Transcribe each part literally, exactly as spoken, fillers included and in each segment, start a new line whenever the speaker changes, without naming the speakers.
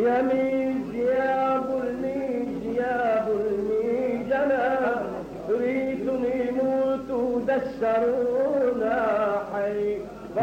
يا ميج يا ابو الميج يا ابو الميج انا ريتني موت ودسرونا حي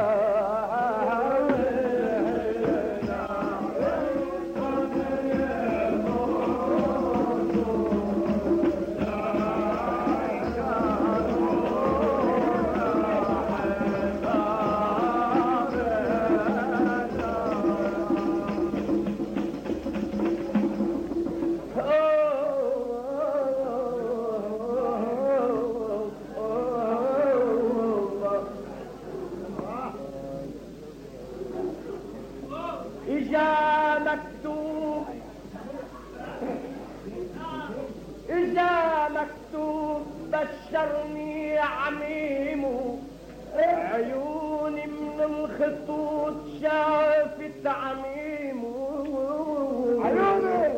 بشرني عميمه عيوني من الخطوط شافت عميمه عيوني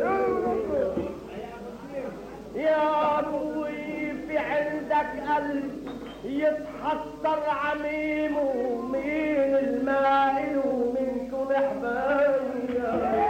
يا ابوي في عندك قلب يتحسر عميمه مين المائل ومنكم احبابي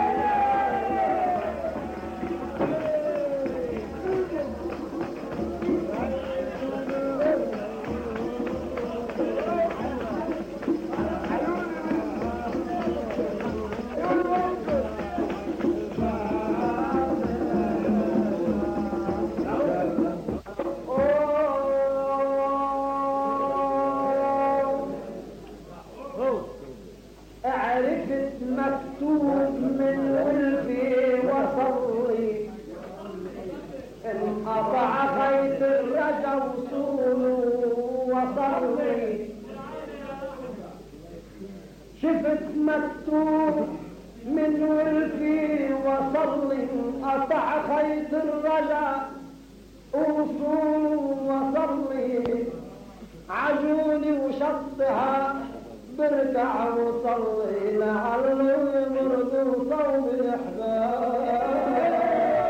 شفت مكتوب من ولفي وصلي قطع خيط الرجا وصول وصلي عجوني وشطها برجع وصلي لعله يمرض وصوم الاحباب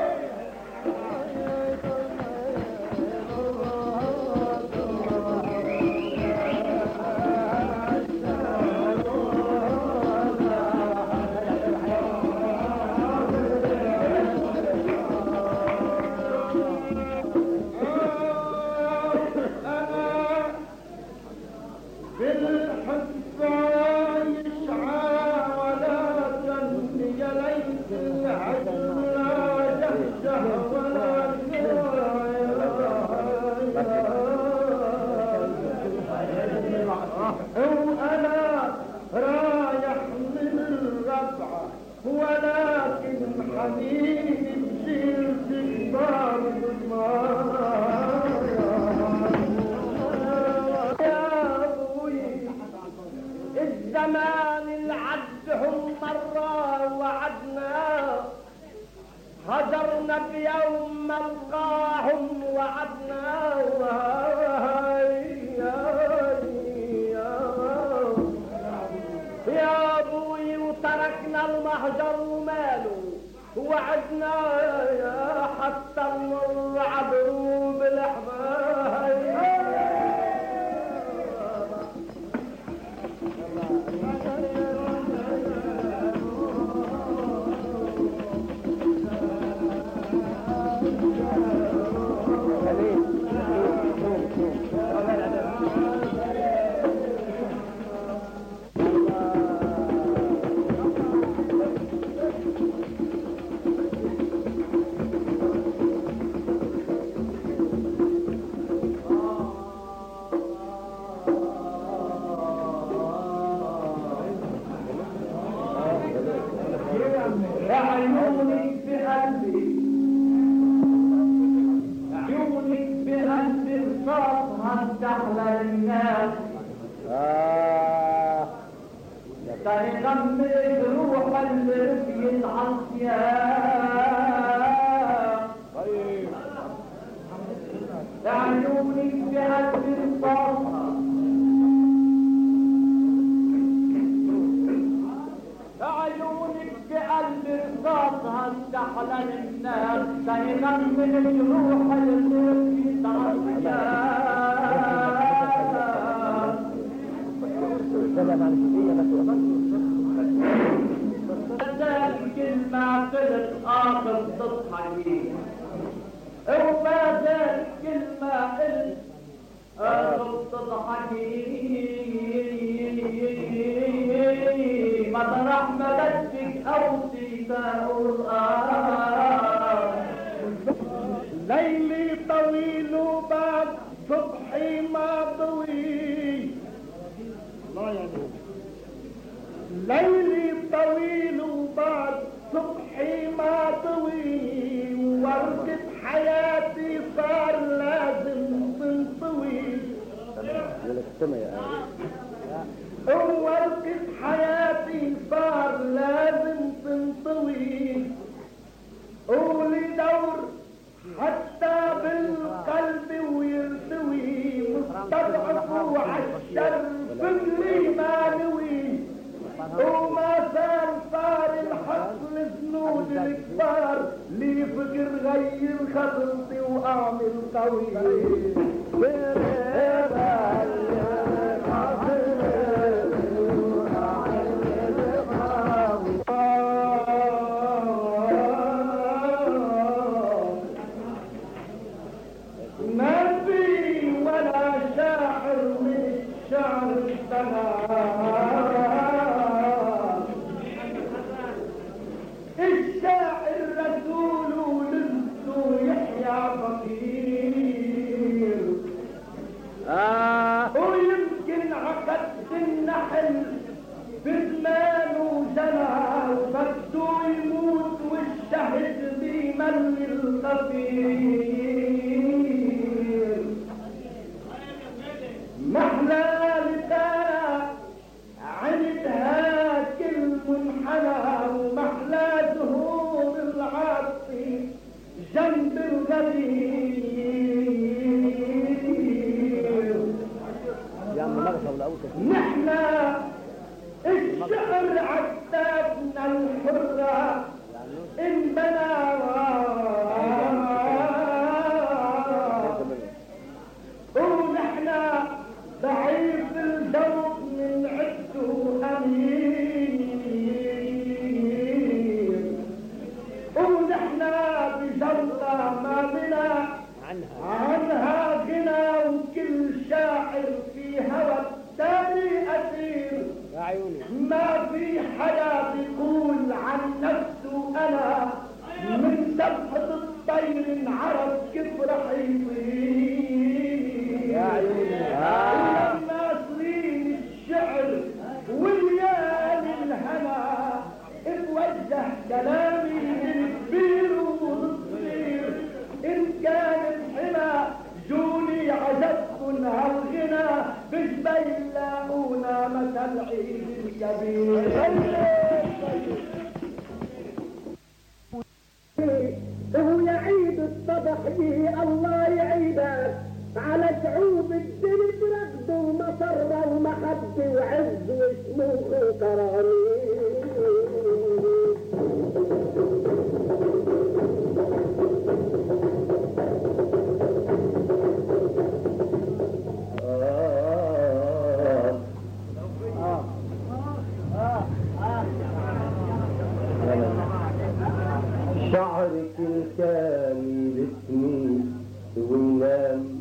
ولكن حبيبي بشيل في الدار يا ابوي الزمان العدهم مرة وعدنا هجرنا بيوم ملقاهم وعدنا يا ابوي وتركنا المهجر وماله وعدنا يا حتى المر عبروا بالاحباب عيونك بقلبي عيونك بقلبي صوتها تحلى الناس تغمر روح الرفي العصيان عيونك بقلبي صوتها عيونك بقلبي صوتها تحلى الناس تغمر روح الرفي العصيان السلام عليكم. أخذ تضحكي مطرح ما بدك أو سيفاء الآن
ليلي طويل وبعد صبحي ما طويل الله يعني ليلي طويل وبعد صبحي ما طويل ورقة حياتي صار لازم تنطوي ورقة حياتي صار لازم تنطوي قولي دور حتى بالقلب ويرتوي مستضعف وعالشر اللي ما نوي وما صار صار الحصل زنود الكبار لي فكر غير خطرتي واعمل قوي ما في ولا شاعر من الشعر الشاعر رسول لنسو يحيى فقير آه. ويمكن عقدت النحل بزمانه جنى وبده يموت والشهد بيمل القصير محلى لسانا عندها كل منحنى ومحلى زهور العاصي جنب الغدير نحنا الشعر عتابنا الحرة إن بنا ونحنا ضعيف الذوق من عدته أمير ونحنا بجرة ما بنا عنها غنى وكل شاعر في هوى التاني أسير ما في حدا بيقول عن نفسه أنا من سبحة الطير انعرف كيف رح يطير يا عيوني ناصرين الشعر وليالي الهنا اتوجه كلامي للكبير والصغير إن كان الحمى جوني عجبكن هالغنى بجبين لاقونا مثل عيد الكبير
هو يعيد الصباحية الله يعيدك على شعوب الدنيا برقد ومسرة ومحبة وعز وشموخ وكرامي
شعرك الكامل اسمي وينام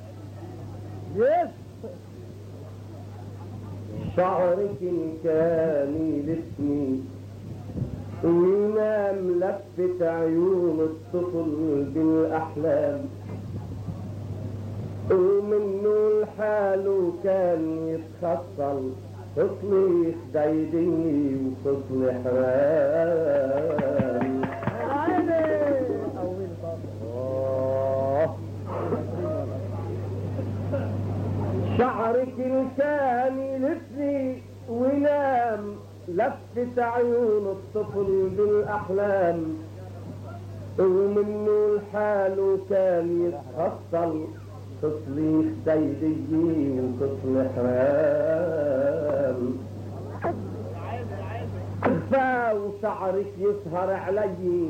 شعرك الكامل اسمي وينام لفت عيون الطفل بالاحلام ومنه الحال كان يتخصل فصل خديدي وفصل حرام شعرك الكامل اسمي ونام لفت عيون الطفل بالاحلام ومنه الحال كان يتحصل تصليح ديدي وتصلح حرام خفا وشعرك يسهر علي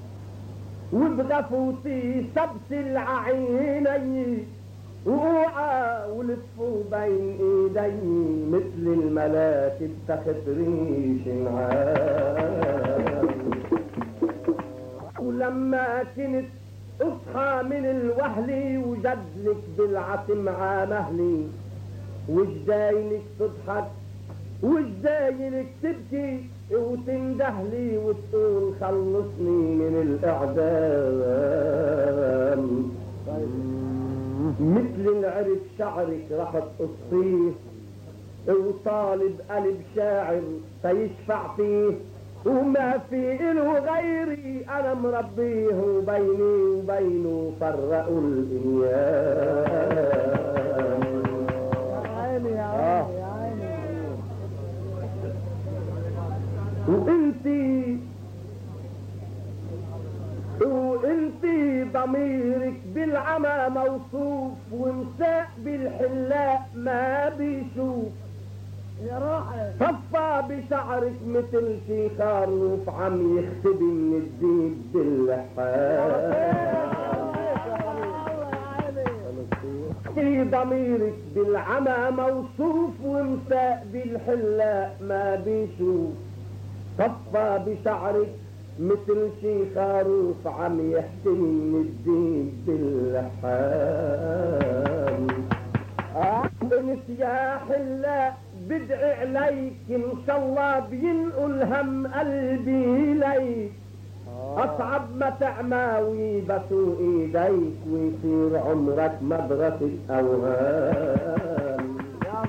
وبغفوتي سبسل عيني وقوعة ولفوا بين ايدي مثل الملاك اتخذ ريش نعام ولما كنت اصحى من الوهل وجدلك بالعتم عامهلي، وجدايلك تضحك وجدايلك تبكي وتندهلي وتقول خلصني من الاعدام. مثل العرف شعرك رح تقصيه، وطالب قلب شاعر سيشفع فيه، وما في إله غيري أنا مربيه، وبيني وبينه فرقوا الإيام.
يا عيني يا عيني يا عيني.
وانتي وانتي ضميرك بالعمى موصوف، ومساء بالحلاق ما بيشوف،
يا روحي
صفى بشعرك مثل شي خروف عم يختبي من الديب باللحام. في ضميرك بالعمى موصوف، ومساء بالحلاق ما بيشوف، صفى بشعرك مثل شي خروف عم يحتمي من الديب باللحام. انت يا حلاق بدعي عليك ان شاء الله بينقل هم قلبي ليك، اصعب ما تعماوي بسوا ايديك ويصير عمرك مدرسة اوهام.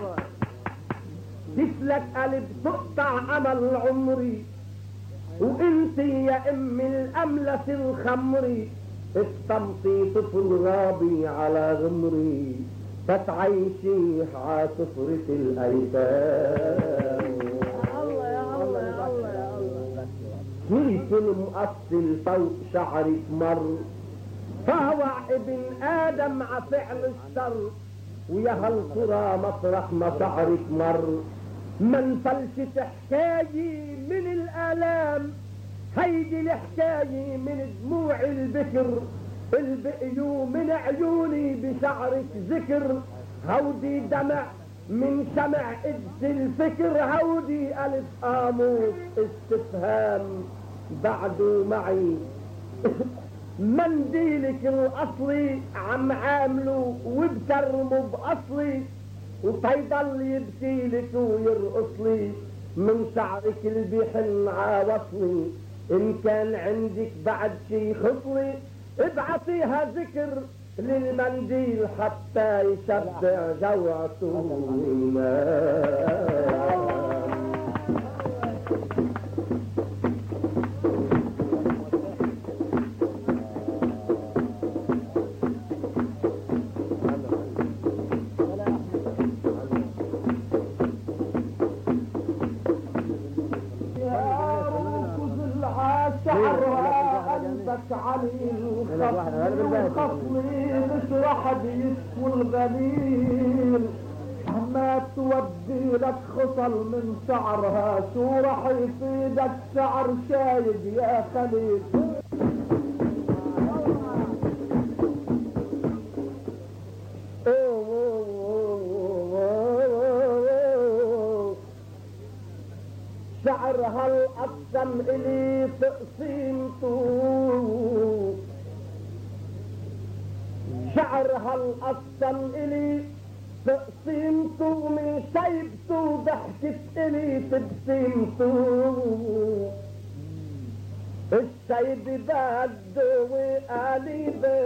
مثلك قلب تقطع امل عمري، وانت يا ام الاملة الخمري، استمطي طفل غابي على غمري، فتعيشي عاصفرة الايتام.
الله يا الله يا الله يا الله.
كيف المؤصل فوق شعرك مر، فاوع ابن ادم ع فعل الشر، ويا هالقرى مطرح ما شعرك مر، من فلشت حكاية من الالام، هيدي الحكاية من دموع البكر، البقيو من عيوني بشعرك ذكر، هودي دمع من شمع قدس الفكر، هودي ألف قاموس استفهام بعده معي. منديلك الأصلي عم عامله وبكرمه بأصلي، وفيضل يبكيلك ويرقصلي من شعرك اللي بيحن عاوصلي. إن كان عندك بعد شي خصلي ابعطيها ذكر للمنديل حتى يشبع جوعته وينام. علي الخصلي بشرح ديك والغليل، ما تودي لك خصل من شعرها، شو رح يفيدك شعر شايب يا خليل. شعرها الأقسم إلي تقسيمته، شعرها الأقسم إلي تقسيمته، من شيبته ضحكت إلي تبسيمته، الشيب بده وقالي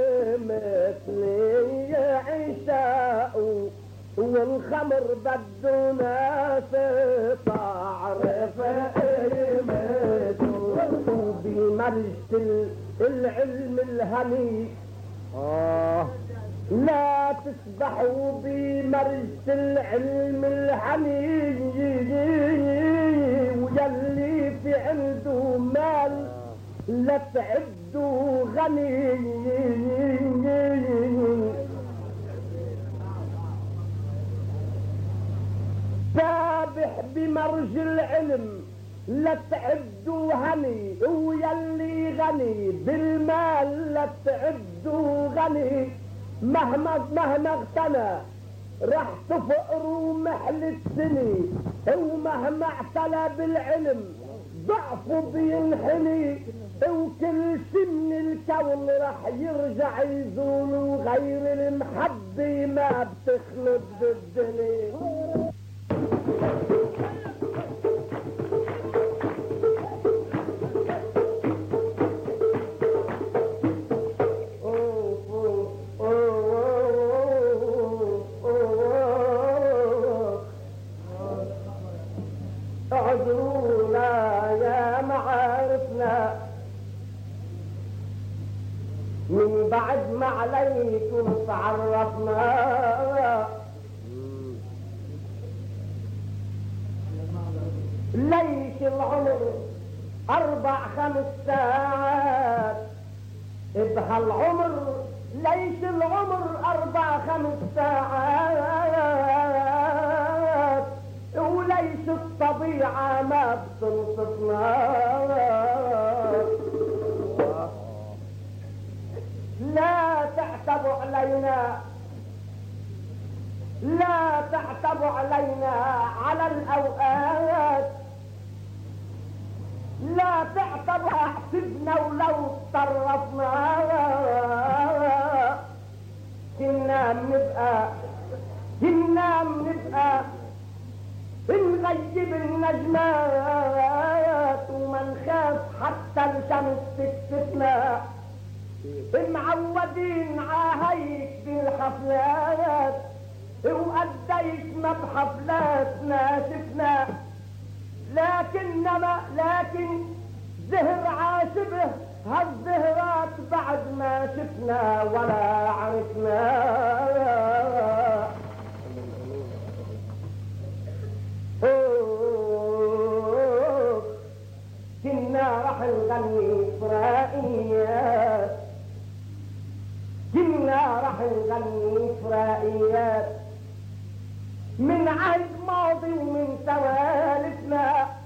بمثلي عشاء، والخمر بده ناس تعرف قيمته، وبمرجة العلم الهني آه لا تسبحوا بمرجة العلم الهني، ويلي في عنده مال لا تعدوا غني. سابح بمرج العلم لا تعدوا هني، ويلي غني بالمال لا تعدوا غني، مهما مهما اغتنى رح تفقروا محل السني، ومهما اعتلى بالعلم ضعفه بينحني وكل شي من الكون رح يرجع يزول وغير المحبة ما بتخلد بالدنيا. اعذرونا يا معارفنا من بعد ما عليكم تعرفنا، ليش العمر اربع خمس ساعات بهالعمر، ليش العمر اربع خمس ساعات وليش الطبيعة ما بتنصفنا. لا تعتبوا علينا، لا تعتبوا علينا على الأوقات، لا تعتبوا احسبنا ولو اتصرفنا. كنا بنبقى كنا بنبقى نغيب النجمات وما نخاف حتى الشمس تكسفنا، معودين عهيك بالحفلات وقديش ما بحفلاتنا شفنا، لكنما لكن زهر عاشبه هالزهرات بعد ما شفنا ولا عرفنا. كنا رح نغني فرائيات، كنا رح نغني فرائيات من عهد ماضي ومن سوالفنا،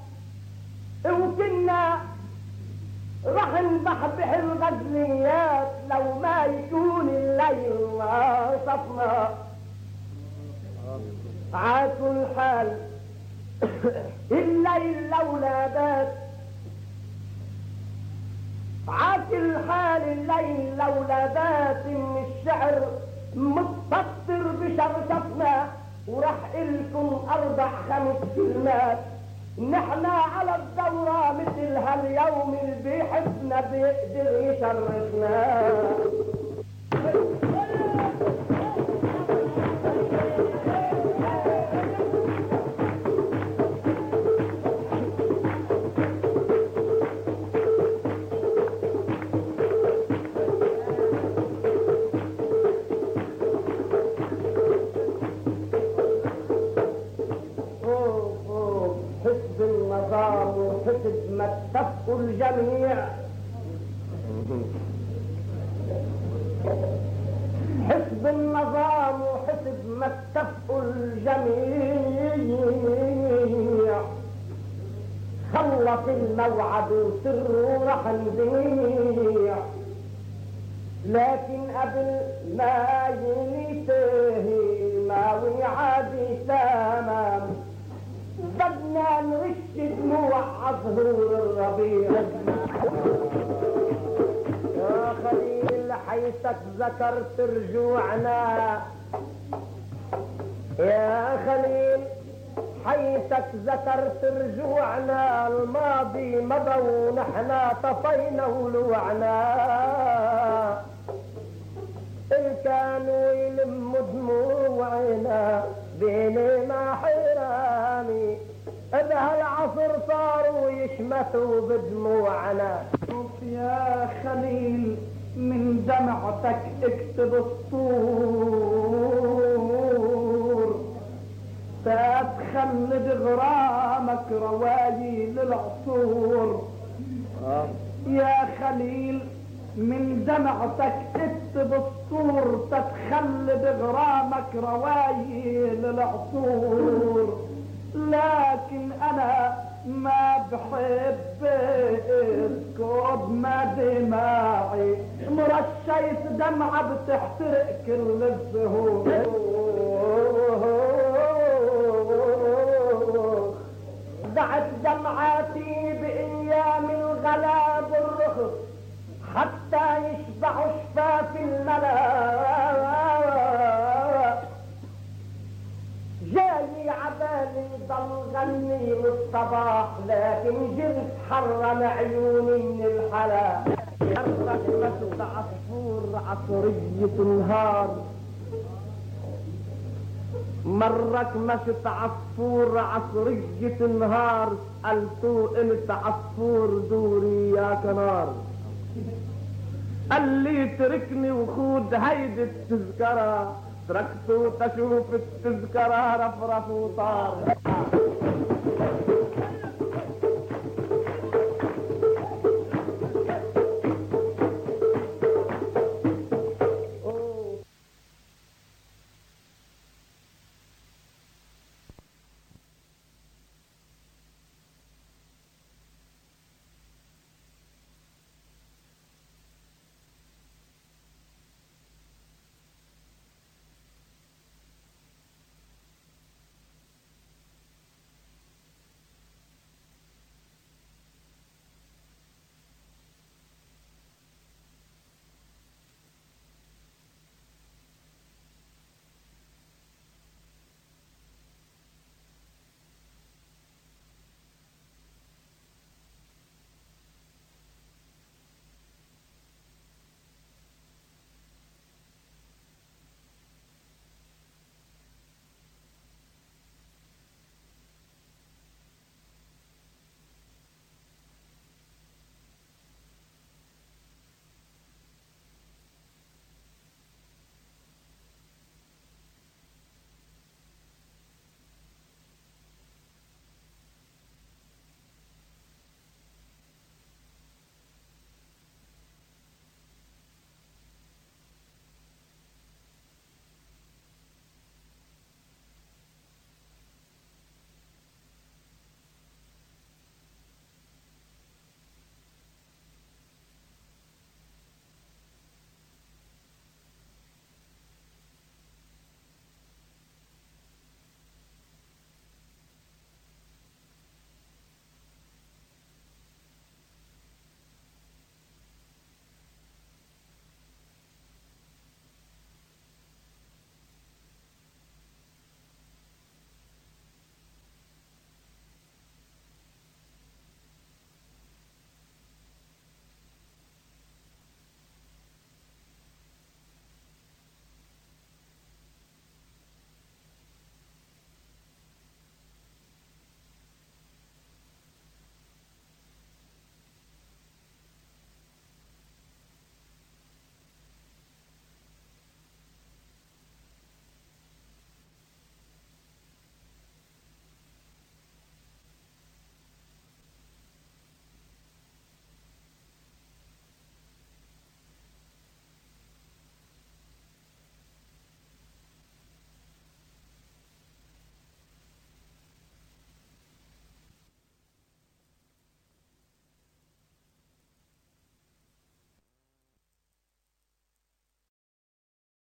وكنا رح نبحبح الغزليات لو ما يكون الليل ناصفنا. عاكل الحال الليل لولا بات، عاكل حال الليل لولا بات من الشعر متسطر بشرشفنا، ورح إلكم أربع خمس كلمات نحنا على الدورة مثل هاليوم اللي بيحبنا بيقدر يشرفنا. وحسب ما اتفقوا الجميع، حسب النظام وحسب ما اتفقوا الجميع، خلص الموعد وسره رح نبيع، لكن قبل ما ينتهي الماوي عادي تمام بدنا نرش دموع عظهور الربيع. يا خليل حيثك ذكرت رجوعنا، يا خليل حيثك ذكرت رجوعنا، الماضي مضى ونحنا طفينا ولوعنا. إن كانوا يلموا دموعنا بيني ما حرامي، إذا هالعصر صاروا يشمتوا بدموعنا.
يا خليل من دمعتك اكتب السطور، تتخلد غرامك روايي للعصور. يا خليل من دمعتك اكتب السطور، تتخلد غرامك روايي للعصور. لكن انا ما بحب اسكب ما دماعي، مرشيت دمعة بتحترق كل الزهور. ضعت دمعاتي بإن الخلا جاني عبالي ضل غني للصباح لكن جرت حرم عيوني من الحلا حرك مسد عصفور عصرية النهار مرك مشت عصفور عصرية النهار قلتو انت عصفور دوري يا كنار قال لي تركني وخود هيدي التذكرة تركته تشوف التذكرة رفرف وطار